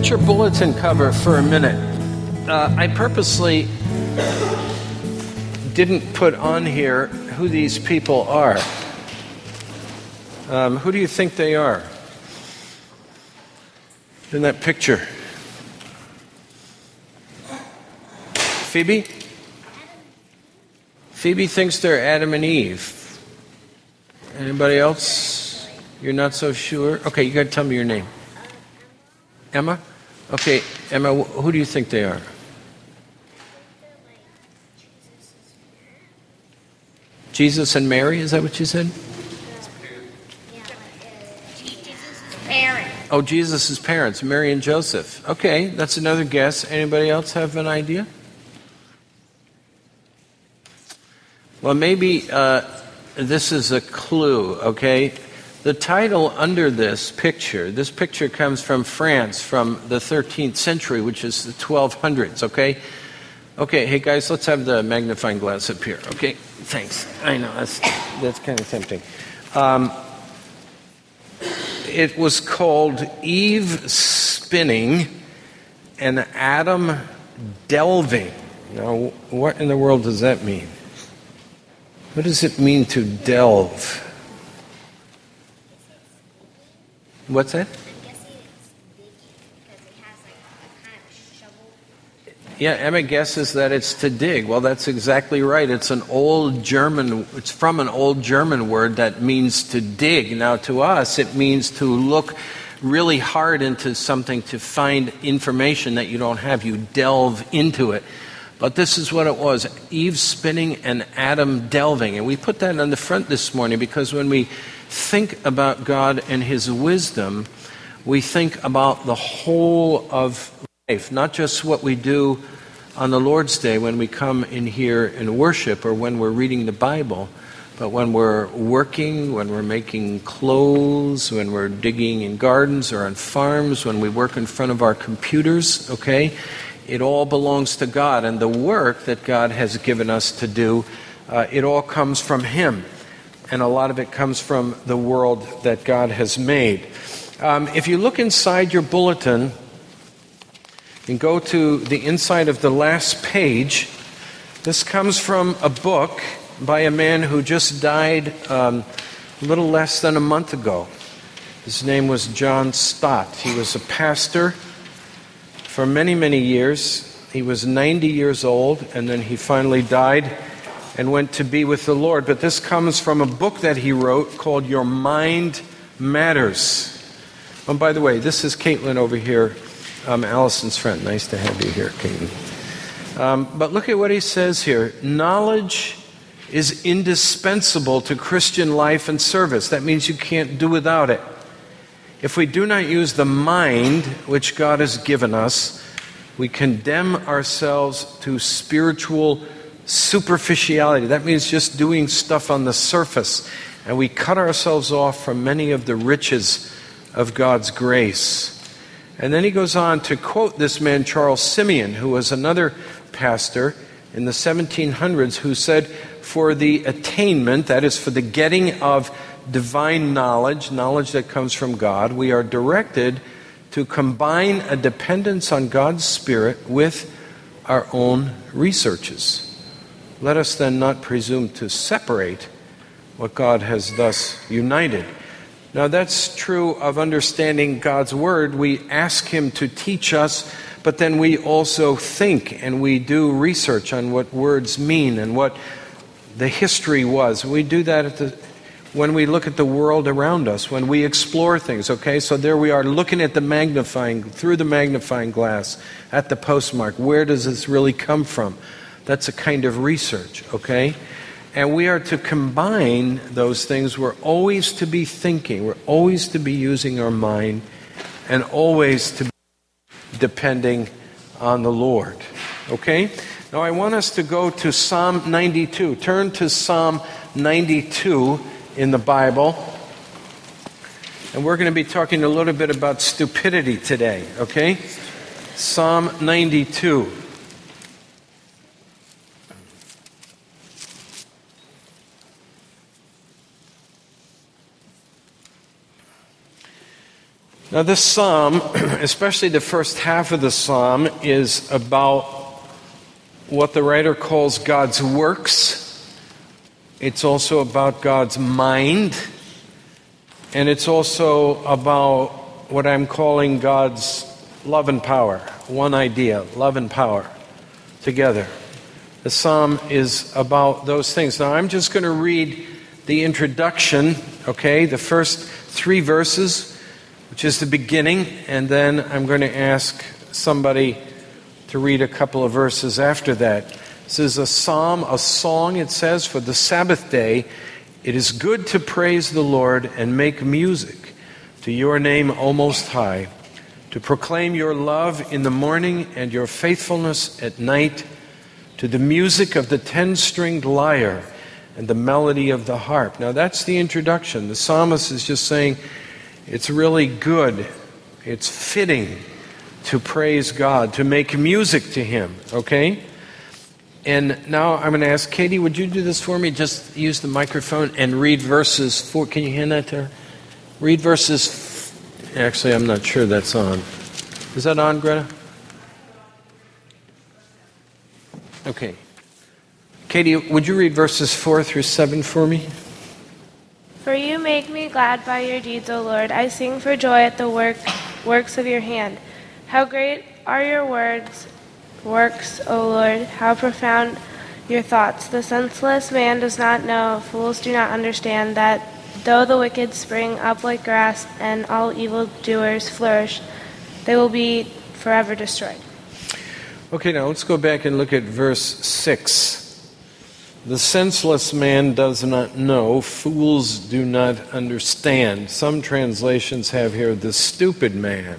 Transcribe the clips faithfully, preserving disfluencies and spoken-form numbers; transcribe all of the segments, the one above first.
at your bulletin cover for a minute. Uh, I purposely didn't put on here who these people are. Um, who do you think they are in that picture? Phoebe? Phoebe thinks they're Adam and Eve. Anybody else? You're not so sure? Okay, you got to tell me your name. Emma? Okay, Emma, who do you think they are? Jesus and Mary, is that what you said? Jesus' parents. Oh, Jesus' parents, Mary and Joseph. Okay, that's another guess. Anybody else have an idea? Well, maybe uh, this is a clue, okay? The title under this picture, this picture comes from France from the thirteenth century, which is the twelve hundreds, okay? Okay, hey guys, let's have the magnifying glass up here, okay? Thanks. I know, that's, that's kind of tempting. Um, it was called Eve Spinning and Adam Delving. Now, what in the world does that mean? What does it mean to delve? What's that? I'm guessing it's digging because it has like a kind of shovel. Yeah, Emma guesses that it's to dig. Well, that's exactly right. It's an old German, it's from an old German word that means to dig. Now, to us, it means to look really hard into something to find information that you don't have. You delve into it. But this is what it was, Eve spinning and Adam delving. And we put that on the front this morning because when we think about God and His wisdom, we think about the whole of life, not just what we do on the Lord's Day when we come in here and worship or when we're reading the Bible, but when we're working, when we're making clothes, when we're digging in gardens or on farms, when we work in front of our computers, okay? It all belongs to God, and the work that God has given us to do, uh, it all comes from Him. And a lot of it comes from the world that God has made. Um, if you look inside your bulletin and go to the inside of the last page, this comes from a book by a man who just died um, a little less than a month ago. His name was John Stott. He was a pastor for many, many years. He was ninety years old, and then he finally died and went to be with the Lord. But this comes from a book that he wrote called Your Mind Matters. Oh, by the way, this is Caitlin over here, um, Allison's friend. Nice to have you here, Caitlin. Um, but look at what he says here. Knowledge is indispensable to Christian life and service. That means you can't do without it. If we do not use the mind which God has given us, we condemn ourselves to spiritual superficiality. That means just doing stuff on the surface. And we cut ourselves off from many of the riches of God's grace. And then he goes on to quote this man, Charles Simeon, who was another pastor in the seventeen hundreds, who said, for the attainment, that is for the getting of divine knowledge, knowledge that comes from God, we are directed to combine a dependence on God's Spirit with our own researches. Let us then not presume to separate what God has thus united. Now that's true of understanding God's Word. We ask Him to teach us, but then we also think and we do research on what words mean and what the history was. We do that at the when we look at the world around us, when we explore things, okay? So there we are looking at the magnifying, through the magnifying glass, at the postmark. Where does this really come from? That's a kind of research, okay? And we are to combine those things. We're always to be thinking. We're always to be using our mind and always to be depending on the Lord, okay? Now I want us to go to Psalm ninety-two. Turn to Psalm ninety-two in the Bible. And we're going to be talking a little bit about stupidity today, okay? Psalm ninety-two. Now this psalm, especially the first half of the psalm, is about what the writer calls God's works. It's also about God's mind. And it's also about what I'm calling God's love and power. One idea, love and power, together. The psalm is about those things. Now I'm just going to read the introduction, okay, the first three verses, which is the beginning, and then I'm going to ask somebody to read a couple of verses after that. This is a psalm, a song, it says, for the Sabbath day. It is good to praise the Lord and make music to your name, O Most High, to proclaim your love in the morning and your faithfulness at night, to the music of the ten-stringed lyre and the melody of the harp. Now that's the introduction. The psalmist is just saying, it's really good, it's fitting to praise God, to make music to Him, okay? And now I'm going to ask Katie, would you do this for me? Just use the microphone and read verses four. Can you hand that to her? Read verses, actually I'm not sure that's on. Is that on, Greta? Okay. Katie, would you read verses four through seven for me? For you make me glad by your deeds, O Lord. I sing for joy at the work, works of your hand. How great are your words, works, O Lord. How profound your thoughts. The senseless man does not know, fools do not understand that though the wicked spring up like grass and all evildoers flourish, they will be forever destroyed. Okay, now let's go back and look at verse six. The senseless man does not know, fools do not understand. Some translations have here, the stupid man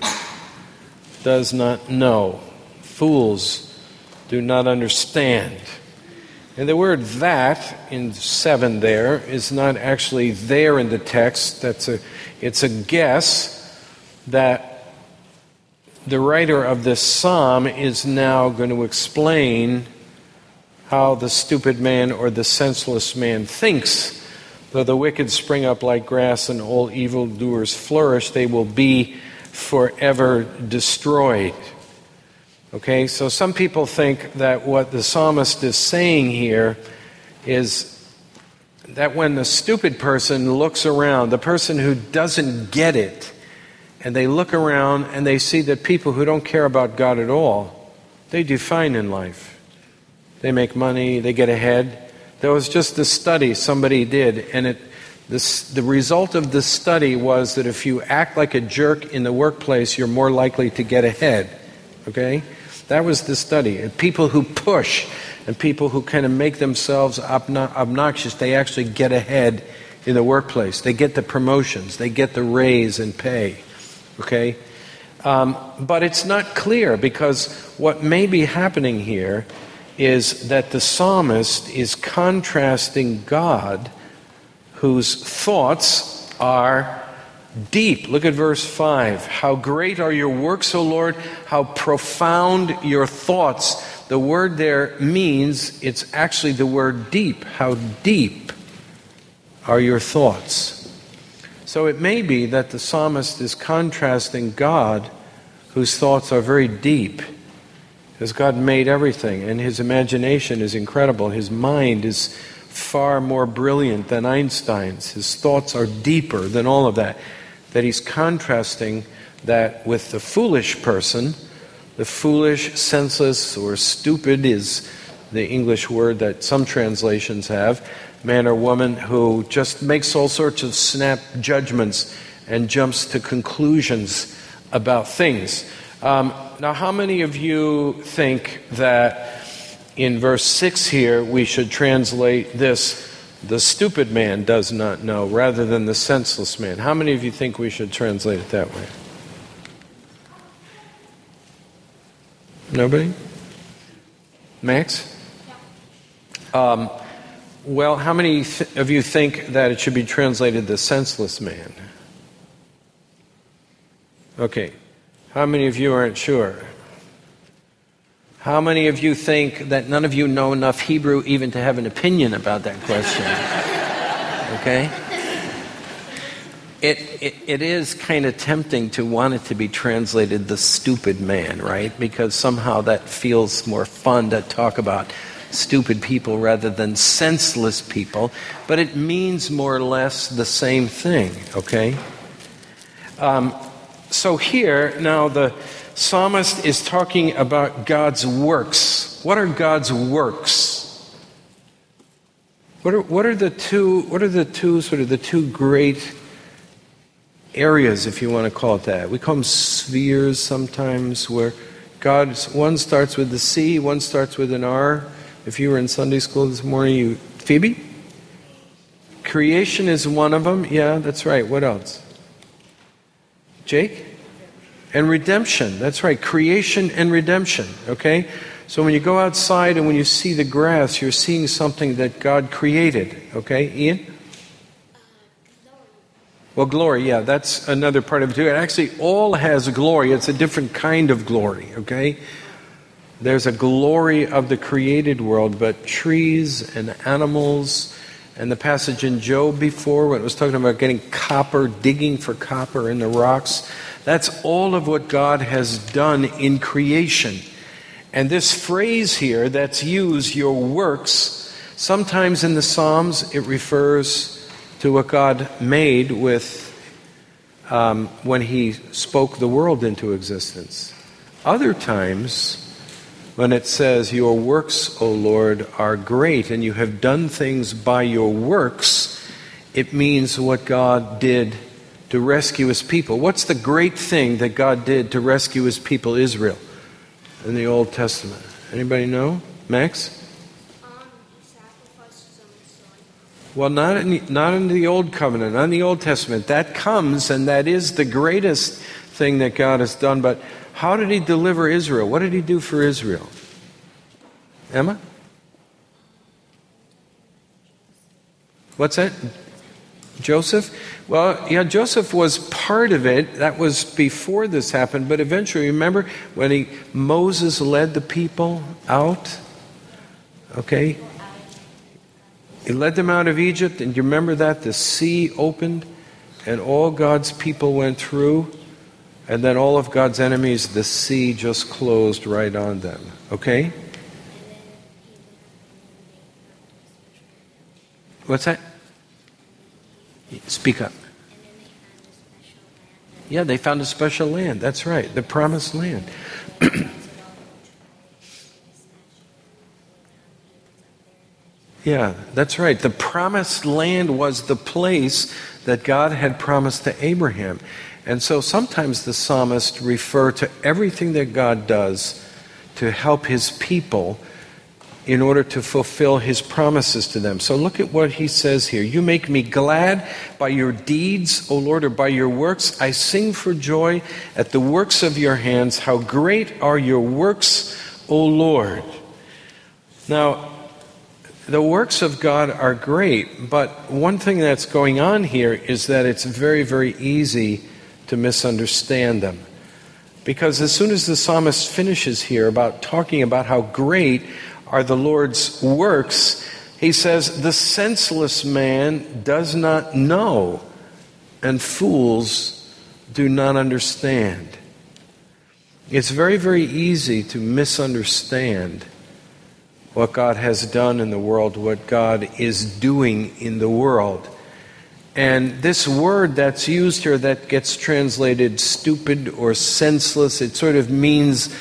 does not know, fools do not understand. And the word that in seven there is not actually there in the text. That's a, it's a guess that the writer of this psalm is now going to explain how the stupid man or the senseless man thinks. Though the wicked spring up like grass and all evildoers flourish, they will be forever destroyed. Okay, so some people think that what the psalmist is saying here is that when the stupid person looks around, the person who doesn't get it, and they look around and they see that people who don't care about God at all, they do fine in life. They make money, they get ahead. There was just a study somebody did, and it, this, the result of the study was that if you act like a jerk in the workplace, you're more likely to get ahead. Okay? That was the study. And people who push and people who kind of make themselves obno- obnoxious, they actually get ahead in the workplace. They get the promotions, they get the raise and pay. Okay? Um, but it's not clear, because what may be happening here is that the psalmist is contrasting God, whose thoughts are deep. Look at verse five. How great are your works, O Lord, how profound your thoughts. The word there means, it's actually the word deep. How deep are your thoughts? So it may be that the psalmist is contrasting God, whose thoughts are very deep, because God made everything, and his imagination is incredible. His mind is far more brilliant than Einstein's. His thoughts are deeper than all of that. That he's contrasting that with the foolish person. The foolish, senseless, or stupid is the English word that some translations have. Man or woman who just makes all sorts of snap judgments and jumps to conclusions about things. Um, now, how many of you think that in verse six here we should translate this, the stupid man does not know, rather than the senseless man? How many of you think we should translate it that way? Nobody? Max? Um, well, how many th- of you think that it should be translated the senseless man? Okay. How many of you aren't sure? How many of you think that none of you know enough Hebrew even to have an opinion about that question? Okay? it, it, it is kind of tempting to want it to be translated the stupid man, right? Because somehow that feels more fun to talk about stupid people rather than senseless people. But it means more or less the same thing, okay? Um, so here, now the psalmist is talking about God's works. What are God's works? What are what are the two what are the two sort of the two great areas, if you want to call it that? We call them spheres sometimes, where God, one starts with the C, one starts with an R. If you were in Sunday school this morning, you Phoebe? Creation is one of them. Yeah, that's right. What else? Jake? And redemption. That's right. Creation and redemption. Okay? So when you go outside and when you see the grass, you're seeing something that God created. Okay? Ian? Well, glory, yeah, that's another part of it too. It actually all has glory. It's a different kind of glory, okay? There's a glory of the created world, but trees and animals, and the passage in Job before when it was talking about getting copper, digging for copper in the rocks, that's all of what God has done in creation. And this phrase here that's used, your works, sometimes in the Psalms it refers to what God made with um, when He spoke the world into existence. Other times, when it says, your works, O Lord, are great, and you have done things by your works, it means what God did to rescue His people. What's the great thing that God did to rescue His people, Israel, in the Old Testament? Anybody know? Max? Well, not in, not in the Old Covenant, not in the Old Testament. That comes, and that is the greatest thing that God has done. But how did He deliver Israel? What did He do for Israel? Emma? What's that? Joseph? Well, yeah, Joseph was part of it. That was before this happened. But eventually, remember when he Moses led the people out? Okay? He led them out of Egypt, and do you remember that? The sea opened, and all God's people went through, and then all of God's enemies, the sea just closed right on them. Okay? What's that? Speak up. Yeah, they found a special land. That's right, the promised land. Yeah, that's right. The promised land was the place that God had promised to Abraham. And so sometimes the psalmists refer to everything that God does to help His people in order to fulfill His promises to them. So look at what he says here. You make me glad by your deeds, O Lord, or by your works. I sing for joy at the works of your hands. How great are your works, O Lord. Now, the works of God are great, but one thing that's going on here is that it's very, very easy to misunderstand them. Because as soon as the psalmist finishes here about talking about how great are the Lord's works, he says, the senseless man does not know, and fools do not understand. It's very, very easy to misunderstand what God has done in the world, what God is doing in the world. And this word that's used here that gets translated stupid or senseless, it sort of means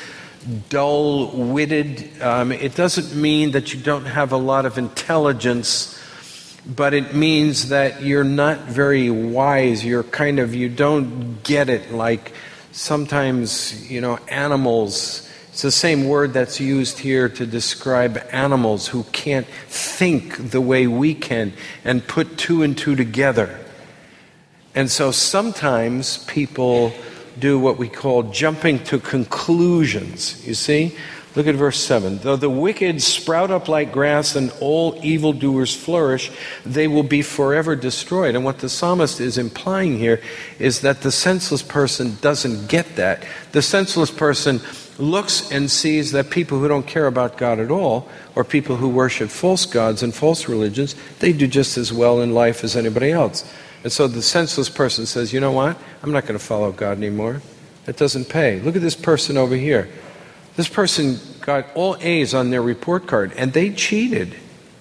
dull-witted. Um, it doesn't mean that you don't have a lot of intelligence, but it means that you're not very wise. You're kind of, you don't get it like sometimes, you know, animals. It's the same word that's used here to describe animals who can't think the way we can and put two and two together. And so sometimes people do what we call jumping to conclusions. You see? Look at verse seven. Though the wicked sprout up like grass and all evildoers flourish, they will be forever destroyed. And what the psalmist is implying here is that the senseless person doesn't get that. The senseless person looks and sees that people who don't care about God at all, or people who worship false gods and false religions, they do just as well in life as anybody else. And so the senseless person says, you know what? I'm not going to follow God anymore. That doesn't pay. Look at this person over here. This person got all A's on their report card, and they cheated.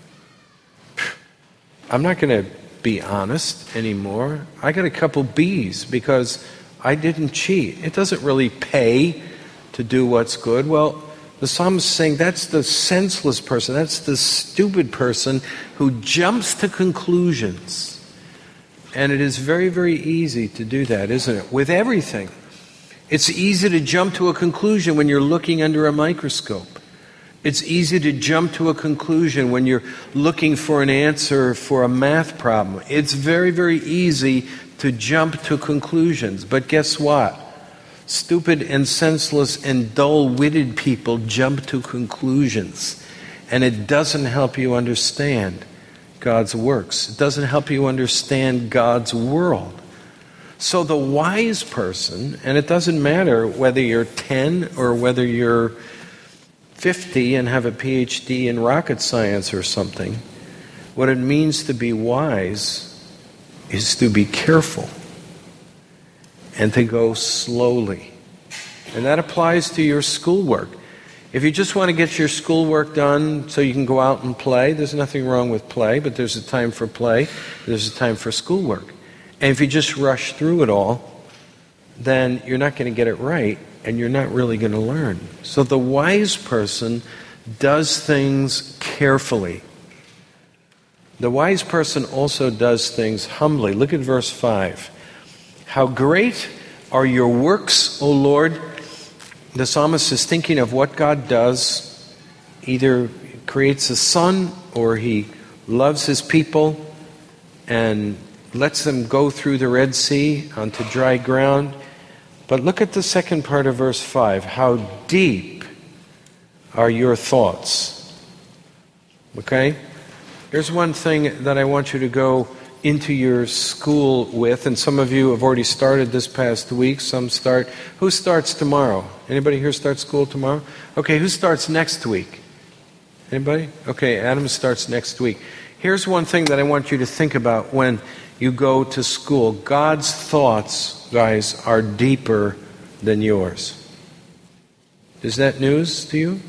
I'm not going to be honest anymore. I got a couple B's because I didn't cheat. It doesn't really pay to do what's good. Well, the psalmist is saying that's the senseless person. That's the stupid person who jumps to conclusions. And it is very, very easy to do that, isn't it? With everything. It's easy to jump to a conclusion when you're looking under a microscope. It's easy to jump to a conclusion when you're looking for an answer for a math problem. It's very, very easy to jump to conclusions. But guess what? Stupid and senseless and dull-witted people jump to conclusions. And it doesn't help you understand God's works. It doesn't help you understand God's world. So the wise person, and it doesn't matter whether you're ten or whether you're fifty and have a P H D in rocket science or something, what it means to be wise is to be careful and to go slowly. And that applies to your schoolwork. If you just want to get your schoolwork done so you can go out and play, there's nothing wrong with play, but there's a time for play, there's a time for schoolwork. And if you just rush through it all, then you're not going to get it right, and you're not really going to learn. So the wise person does things carefully. The wise person also does things humbly. Look at verse five. How great are your works, O Lord. The psalmist is thinking of what God does. Either he creates a sun, or he loves his people and lets them go through the Red Sea onto dry ground. But look at the second part of verse five. How deep are your thoughts? Okay? Here's one thing that I want you to go into your school with, and some of you have already started this past week. Some start. Who starts tomorrow? Anybody here start school tomorrow? Okay, who starts next week? Anybody? Okay, Adam starts next week. Here's one thing that I want you to think about when you go to school. God's thoughts, guys, are deeper than yours. Is that news to you?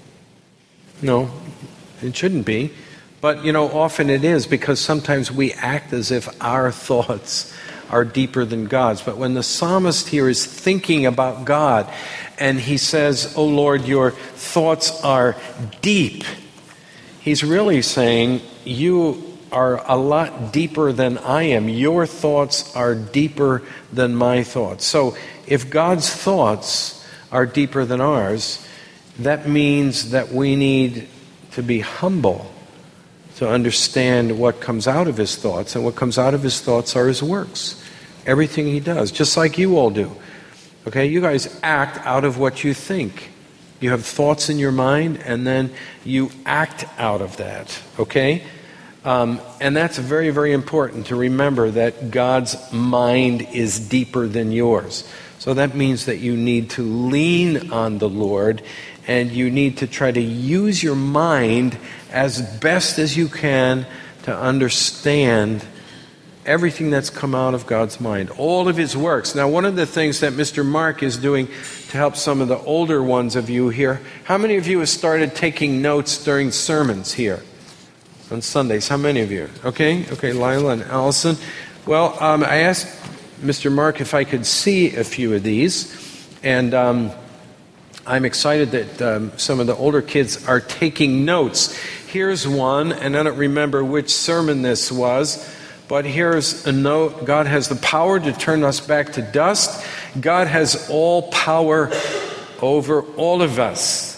No, it shouldn't be. But, you know, often it is, because sometimes we act as if our thoughts are deeper than God's. But when the psalmist here is thinking about God, and he says, "Oh Lord, your thoughts are deep," he's really saying, you are a lot deeper than I am. Your thoughts are deeper than my thoughts. So if God's thoughts are deeper than ours, that means that we need to be humble to understand what comes out of his thoughts. And what comes out of his thoughts are his works. Everything he does, just like you all do. Okay, you guys act out of what you think. You have thoughts in your mind, and then you act out of that. Okay? Um, and that's very, very important to remember, that God's mind is deeper than yours. So that means that you need to lean on the Lord, and you need to try to use your mind as best as you can to understand everything that's come out of God's mind, all of his works. Now, one of the things that Mister Mark is doing to help some of the older ones of you here, how many of you have started taking notes during sermons here on Sundays? How many of you? Okay, okay, Lila and Allison. Well, um, I asked Mister Mark if I could see a few of these, and um, I'm excited that um, some of the older kids are taking notes. Here's one, and I don't remember which sermon this was, but here's a note. God has the power to turn us back to dust. God has all power over all of us.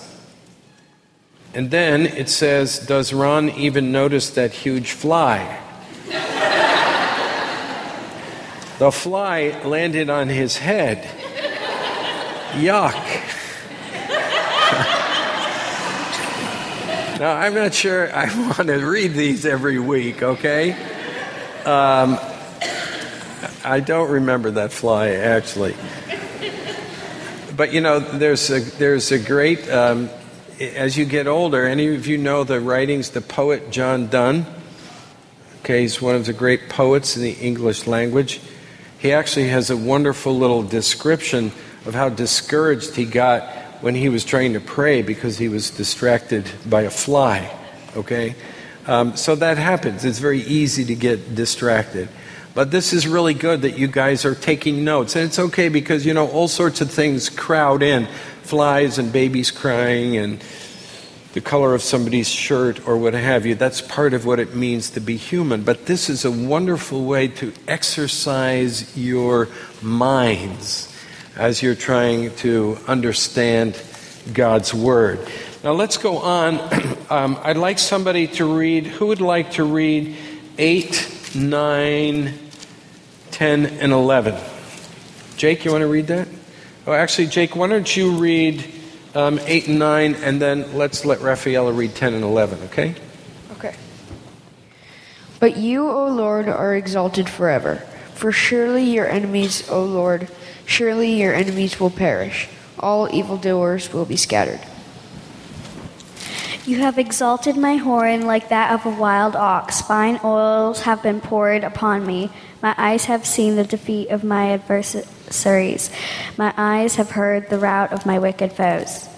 And then it says, does Ron even notice that huge fly? The fly landed on his head. Yuck. Now, I'm not sure I want to read these every week, okay? Um, I don't remember that fly, actually. But, you know, there's a, there's a great, um, as you get older, any of you know the writings, the poet John Donne? Okay, he's one of the great poets in the English language. He actually has a wonderful little description of how discouraged he got when he was trying to pray because he was distracted by a fly. Okay? Um, so that happens. It's very easy to get distracted. But this is really good that you guys are taking notes. And it's okay because, you know, all sorts of things crowd in. Flies and babies crying and the color of somebody's shirt or what have you. That's part of what it means to be human. But this is a wonderful way to exercise your minds as you're trying to understand God's Word. Now let's go on. um, I'd like somebody to read, who would like to read eight, nine, ten, and eleven? Jake, you want to read that? Oh, actually, Jake, why don't you read um, eight and nine, and then let's let Rafaela read ten and eleven, okay? Okay. But you, O Lord, are exalted forever. For surely your enemies, O Lord, surely your enemies will perish. All evildoers will be scattered. You have exalted my horn like that of a wild ox. Fine oils have been poured upon me. My eyes have seen the defeat of my adversaries. My eyes have heard the rout of my wicked foes.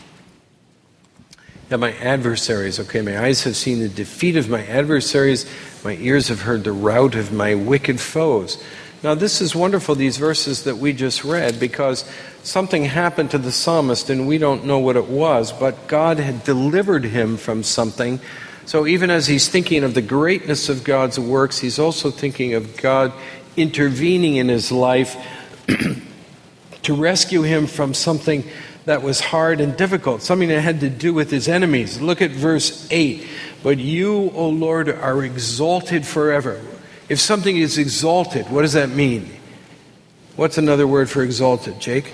Yeah, my adversaries. Okay, my eyes have seen the defeat of my adversaries. My ears have heard the rout of my wicked foes. Now, this is wonderful, these verses that we just read, because something happened to the psalmist and we don't know what it was, but God had delivered him from something. So even as he's thinking of the greatness of God's works, he's also thinking of God intervening in his life to rescue him from something that was hard and difficult, something that had to do with his enemies. Look at verse eight. But you, O Lord, are exalted forever. If something is exalted, what does that mean? What's another word for exalted, Jake?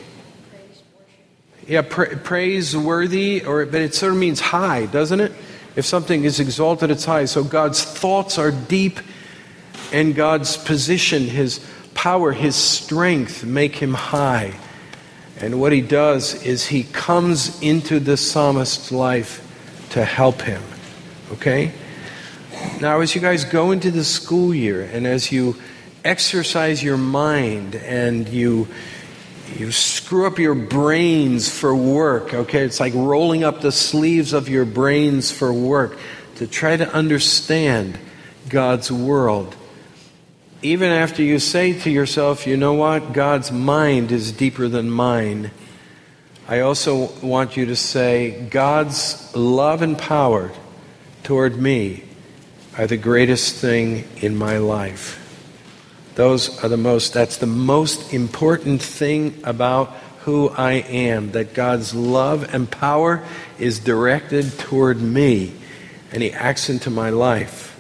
Yeah, pra- praiseworthy, or but it sort of means high, doesn't it? If something is exalted, it's high. So God's thoughts are deep, and God's position, His power, His strength make Him high. And what He does is He comes into the psalmist's life to help him. Okay? Now, as you guys go into the school year, and as you exercise your mind, and you you screw up your brains for work, okay? It's like rolling up the sleeves of your brains for work to try to understand God's world. Even after you say to yourself, you know what? God's mind is deeper than mine. I also want you to say, God's love and power toward me are the greatest thing in my life. Those are the most, that's the most important thing about who I am, that God's love and power is directed toward me, and He acts into my life.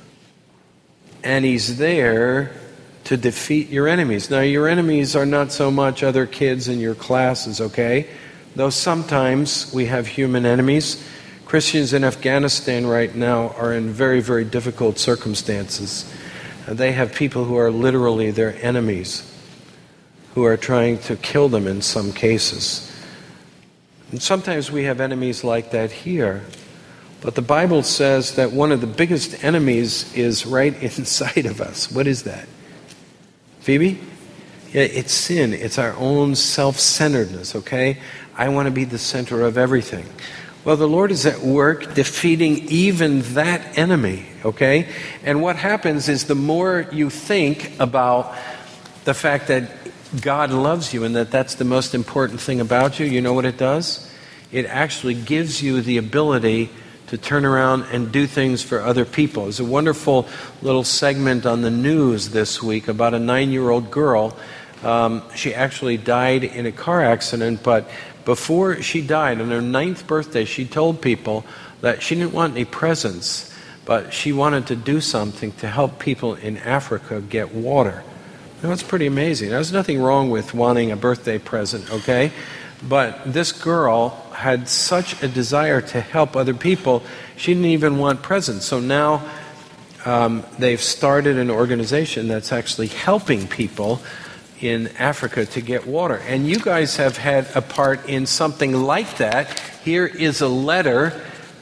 And He's there to defeat your enemies. Now, your enemies are not so much other kids in your classes, okay? Though sometimes we have human enemies. Christians in Afghanistan right now are in very, very difficult circumstances. They have people who are literally their enemies, who are trying to kill them in some cases. And sometimes we have enemies like that here. But the Bible says that one of the biggest enemies is right inside of us. What is that? Phoebe? Yeah, it's sin. It's our own self-centeredness, okay? I want to be the center of everything. Well, the Lord is at work defeating even that enemy, okay? And what happens is the more you think about the fact that God loves you and that that's the most important thing about you, you know what it does? It actually gives you the ability to turn around and do things for other people. There's a wonderful little segment on the news this week about a nine-year-old girl. Um, she actually died in a car accident, but before she died, on her ninth birthday, she told people that she didn't want any presents, but she wanted to do something to help people in Africa get water. Now, that's pretty amazing. There's nothing wrong with wanting a birthday present, okay? But this girl had such a desire to help other people, she didn't even want presents. So now um, they've started an organization that's actually helping people in Africa to get water. And you guys have had a part in something like that. Here is a letter,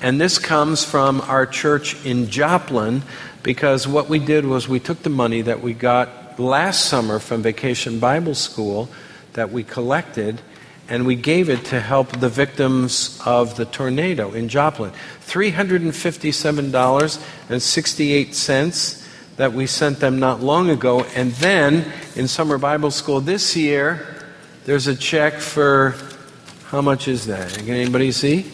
And this comes from our church in Joplin, because what we did was we took the money that we got last summer from Vacation Bible School that we collected, and we gave it to help the victims of the tornado in Joplin. three hundred fifty-seven dollars and sixty-eight cents that we sent them not long ago. And then in Summer Bible School this year, there's a check for, how much is that? Can anybody see?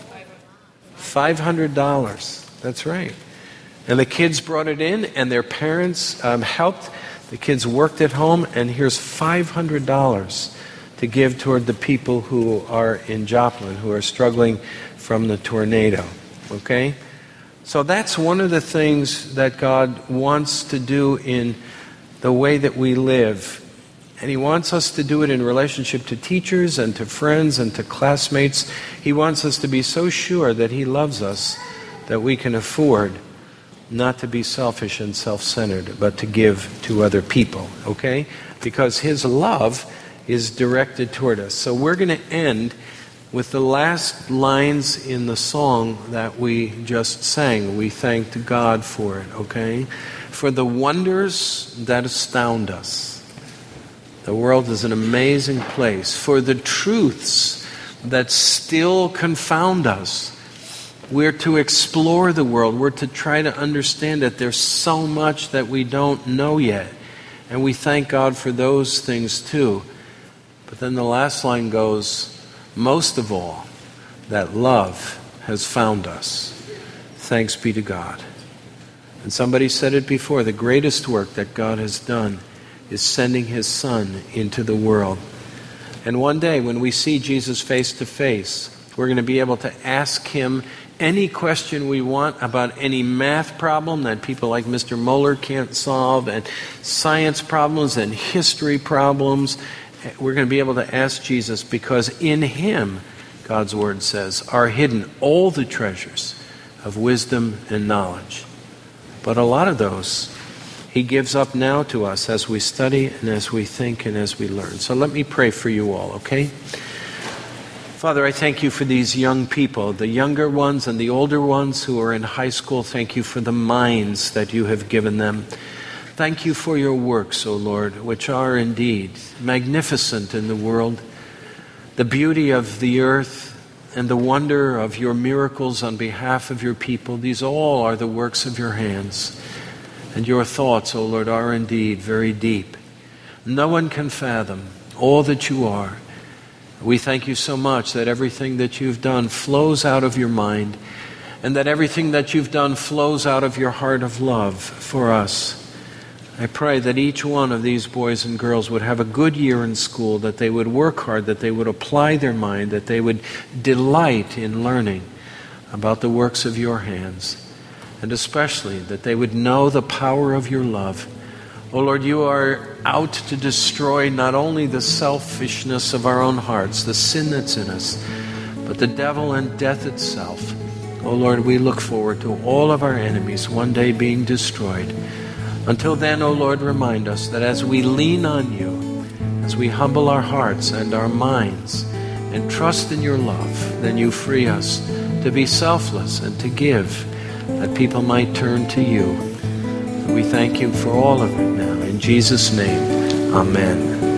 five hundred dollars. That's right. And the kids brought it in, and their parents um, helped. The kids worked at home, and here's five hundred dollars to give toward the people who are in Joplin, who are struggling from the tornado. Okay? So that's one of the things that God wants to do in the way that we live. And He wants us to do it in relationship to teachers and to friends and to classmates. He wants us to be so sure that He loves us that we can afford not to be selfish and self-centered, but to give to other people, okay? Because His love is directed toward us. So we're going to end with the last lines in the song that we just sang. We thanked God for it, okay? For the wonders that astound us. The world is an amazing place. For the truths that still confound us. We're to explore the world. We're to try to understand it. There's so much that we don't know yet. And we thank God for those things too. But then the last line goes, most of all, that love has found us. Thanks be to God. And somebody said it before, the greatest work that God has done is sending His Son into the world. And one day when we see Jesus face to face, we're going to be able to ask Him any question we want about any math problem that people like Mister Moeller can't solve, and science problems and history problems. We're going to be able to ask Jesus, because in Him, God's Word says, are hidden all the treasures of wisdom and knowledge. But a lot of those He gives up now to us as we study and as we think and as we learn. So let me pray for you all, okay? Father, I thank You for these young people, the younger ones and the older ones who are in high school. Thank You for the minds that You have given them. Thank You for Your works, O Lord, which are indeed magnificent in the world. The beauty of the earth and the wonder of Your miracles on behalf of Your people, these all are the works of Your hands. And Your thoughts, O Lord, are indeed very deep. No one can fathom all that You are. We thank You so much that everything that You've done flows out of Your mind, and that everything that You've done flows out of Your heart of love for us. I pray that each one of these boys and girls would have a good year in school, that they would work hard, that they would apply their mind, that they would delight in learning about the works of Your hands, and especially that they would know the power of Your love. Oh Lord, You are out to destroy not only the selfishness of our own hearts, the sin that's in us, but the devil and death itself. Oh Lord, we look forward to all of our enemies one day being destroyed. Until then, O Lord, remind us that as we lean on You, as we humble our hearts and our minds and trust in Your love, then You free us to be selfless and to give, that people might turn to You. And we thank You for all of it now. In Jesus' name, amen.